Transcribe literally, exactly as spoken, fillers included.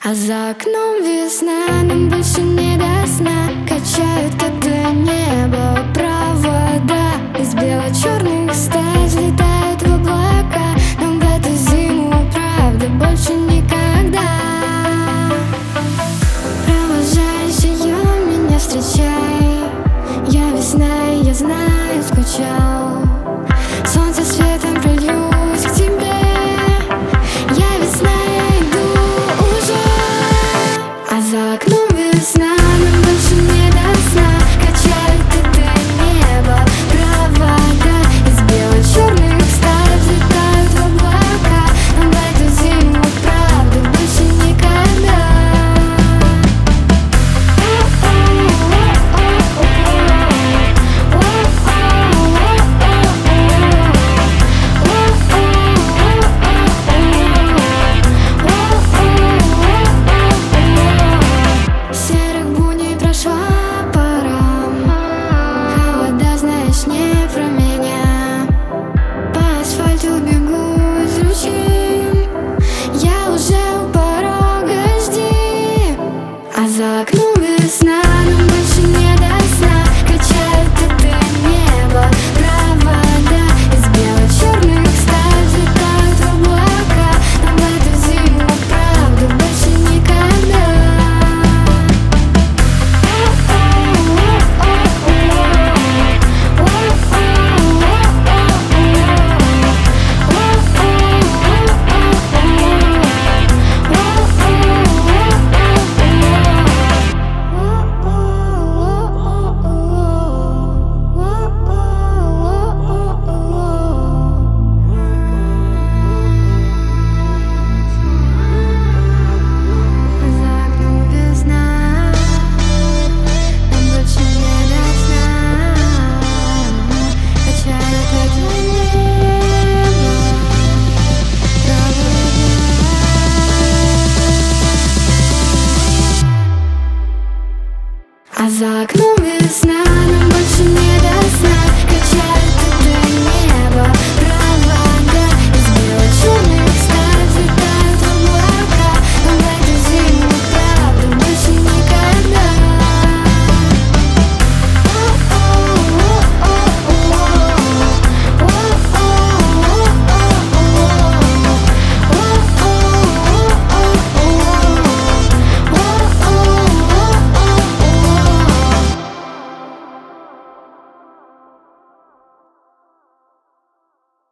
А за окном весна, нам больше не до сна. Качают это небо провода из бело-черных сталь, взлетают в облака. Нам в эту зиму, правда, больше никогда. Провожаешь ее, меня встречай. Я весна, и я знаю, скучал. Солнце светом прольюсь к тебе. Я весна, я иду уже. А за окном весна, нам больше не до сна. Качает это небо провода из бело-черных сталь, взлетают в облака. Нам в эту зиму, правда, больше никогда. Серых будней прошла пора. Холода, знаешь, не про меня. По асфальту бегу из ручей. Я уже у порога, жди. А за окном весна, нам больше не до сна. Качает это небо провода из бело-черных сталь, взлетают в облака. Нам в эту зиму, правда, больше никогда. А за окном